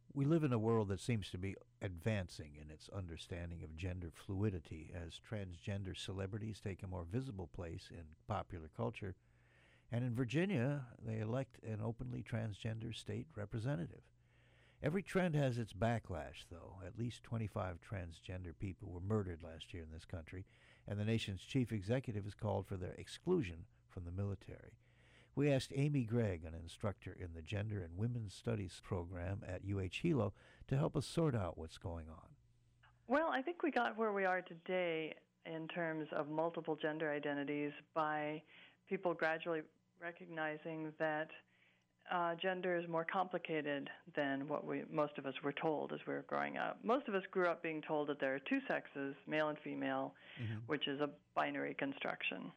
We live in a world that seems to be advancing in its understanding of gender fluidity as transgender celebrities take a more visible place in popular culture. And in Virginia, they elect an openly transgender state representative. Every trend has its backlash, though. At least 25 transgender people were murdered last year in this country, and the nation's chief executive has called for their exclusion from the military. We asked Amy Gregg, an instructor in the Gender and Women's Studies program at UH-Hilo, to help us sort out what's going on. Well, I think we got where we are today in terms of multiple gender identities by people gradually recognizing that gender is more complicated than what most of us were told as we were growing up. Most of us grew up being told that there are two sexes, male and female, which is a binary construction.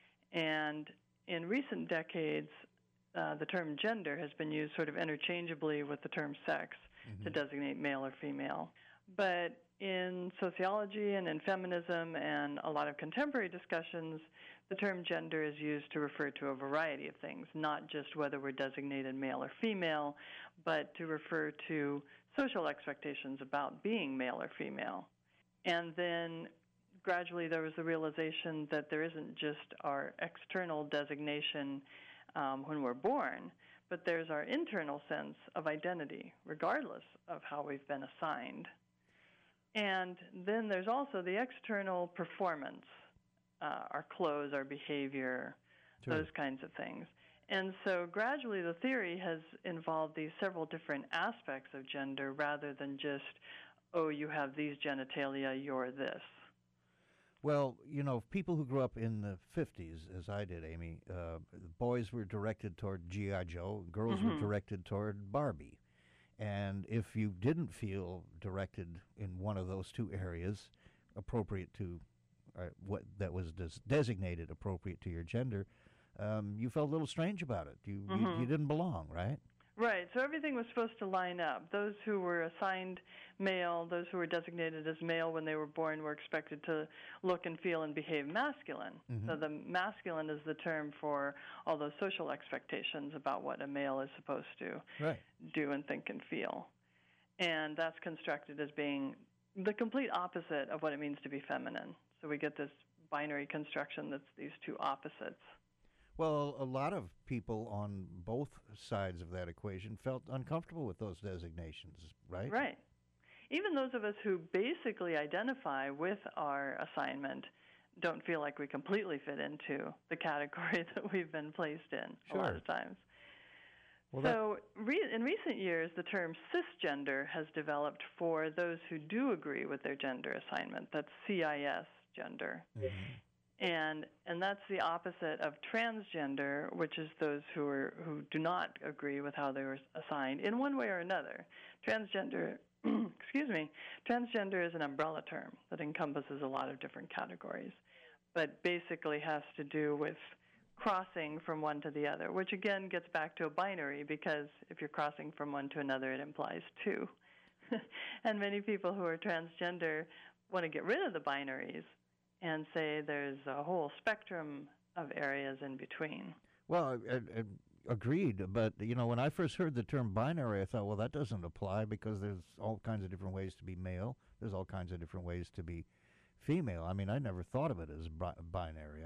And in recent decades, the term gender has been used sort of interchangeably with the term sex to designate male or female. But in sociology and in feminism and a lot of contemporary discussions, the term gender is used to refer to a variety of things, not just whether we're designated male or female, but to refer to social expectations about being male or female. And then gradually there was the realization that there isn't just our external designation when we're born, but there's our internal sense of identity, regardless of how we've been assigned. And then there's also the external performance, our clothes, our behavior, those kinds of things. And so gradually the theory has involved these several different aspects of gender rather than just, oh, you have these genitalia, you're this. Well, you know, people who grew up in the 50s, as I did, Amy, boys were directed toward G.I. Joe, girls were directed toward Barbie. And if you didn't feel directed in one of those two areas appropriate to what that was designated appropriate to your gender, you felt a little strange about it. You didn't belong, right? Right. So everything was supposed to line up. Those who were assigned male, those who were designated as male when they were born were expected to look and feel and behave masculine. So the masculine is the term for all those social expectations about what a male is supposed to do and think and feel. And that's constructed as being the complete opposite of what it means to be feminine. So we get this binary construction that's these two opposites. Well, a lot of people on both sides of that equation felt uncomfortable with those designations, right? Right. Even those of us who basically identify with our assignment don't feel like we completely fit into the category that we've been placed in a lot of times. Well, so in recent years, the term cisgender has developed for those who do agree with their gender assignment. That's CIS gender. And that's the opposite of transgender, which is those who do not agree with how they were assigned in one way or another. Transgender, transgender is an umbrella term that encompasses a lot of different categories, but basically has to do with crossing from one to the other, which again gets back to a binary, because if you're crossing from one to another, it implies two. And many people who are transgender want to get rid of the binaries and say there's a whole spectrum of areas in between. Well, agreed. But, you know, when I first heard the term binary, I thought, well, that doesn't apply because there's all kinds of different ways to be male. There's all kinds of different ways to be female. I mean, I never thought of it as binary.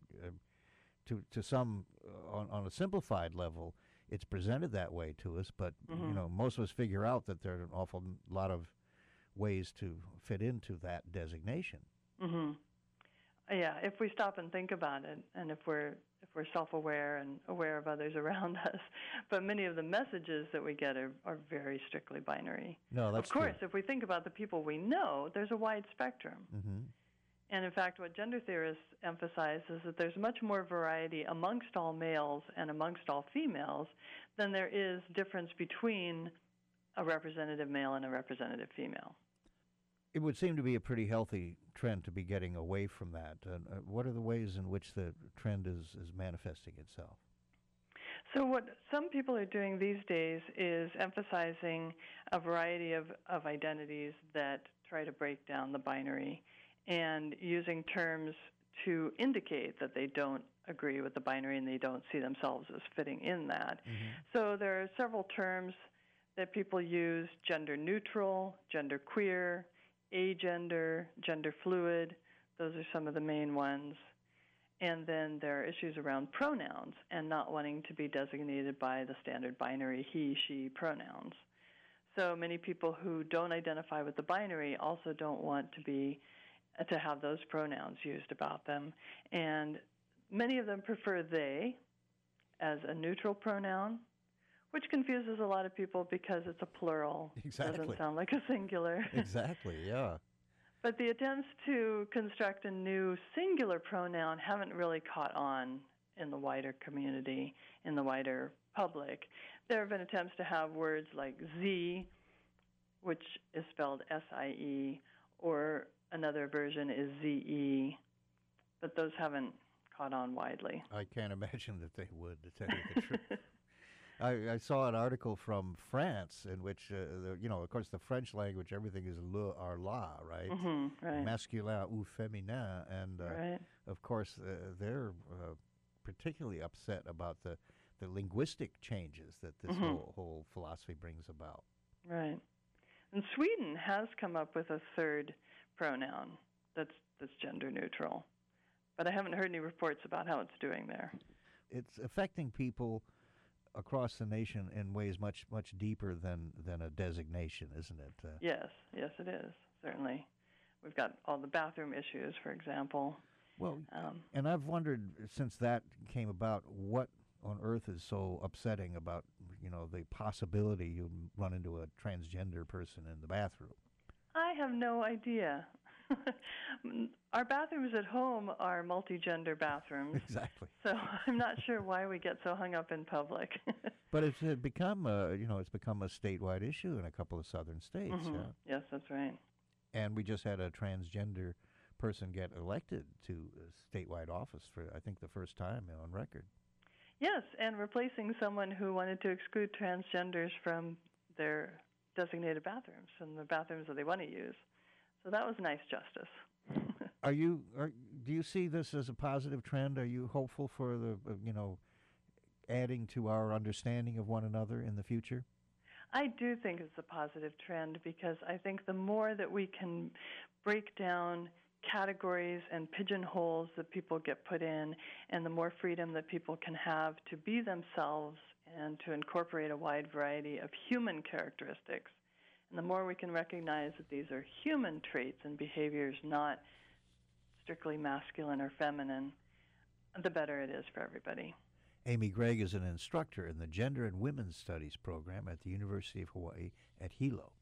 To some, on a simplified level, it's presented that way to us. But, you know, most of us figure out that there are an awful lot of ways to fit into that designation. Yeah, if we stop and think about it, and if we're self-aware and aware of others around us, but many of the messages that we get are very strictly binary. No, that's true. Of course, true. if we think about the people we know, there's a wide spectrum. And in fact, what gender theorists emphasize is that there's much more variety amongst all males and amongst all females than there is difference between a representative male and a representative female. It would seem to be a pretty healthy trend to be getting away from that. What are the ways in which the trend is manifesting itself? So what some people are doing these days is emphasizing a variety of identities that try to break down the binary and using terms to indicate that they don't agree with the binary and they don't see themselves as fitting in that. So there are several terms that people use gender neutral, gender queer, agender, gender fluid. Those are some of the main ones. And then there are issues around pronouns and not wanting to be designated by the standard binary he, she pronouns. So many people who don't identify with the binary also don't want to have those pronouns used about them. And many of them prefer they as a neutral pronoun, which confuses a lot of people because it's a plural. Exactly. Doesn't sound like a singular. Exactly, yeah. But the attempts to construct a new singular pronoun haven't really caught on in the wider community, in the wider public. There have been attempts to have words like Z, which is spelled S-I-E, or another version is Z-E, but those haven't caught on widely. I can't imagine that they would, to tell you the truth. I saw an article from France in which, of course, the French language, everything is le or la, right? Mm-hmm, right. Masculin ou féminin. And, right. of course, they're particularly upset about the linguistic changes that this whole philosophy brings about. Right. And Sweden has come up with a third pronoun that's gender neutral. But I haven't heard any reports about how it's doing there. It's affecting people across the nation in ways much, much deeper than a designation, isn't it? Yes, it is, certainly. We've got all the bathroom issues, for example. Well, and I've wondered, since that came about, what on earth is so upsetting about, the possibility you run into a transgender person in the bathroom? I have no idea. Our bathrooms at home are multi-gender bathrooms. Exactly. So I'm not sure why we get so hung up in public. But it's become a statewide issue in a couple of southern states. Mm-hmm. Yeah? Yes, that's right. And we just had a transgender person get elected to a statewide office for, I think, the first time on record. Yes, and replacing someone who wanted to exclude transgenders from their designated bathrooms and the bathrooms that they want to use. So that was nice justice. Do you see this as a positive trend? Are you hopeful for the, adding to our understanding of one another in the future? I do think it's a positive trend because I think the more that we can break down categories and pigeonholes that people get put in, and the more freedom that people can have to be themselves and to incorporate a wide variety of human characteristics, and the more we can recognize that these are human traits and behaviors, not strictly masculine or feminine, the better it is for everybody. Amy Gregg is an instructor in the Gender and Women's Studies program at the University of Hawaii at Hilo.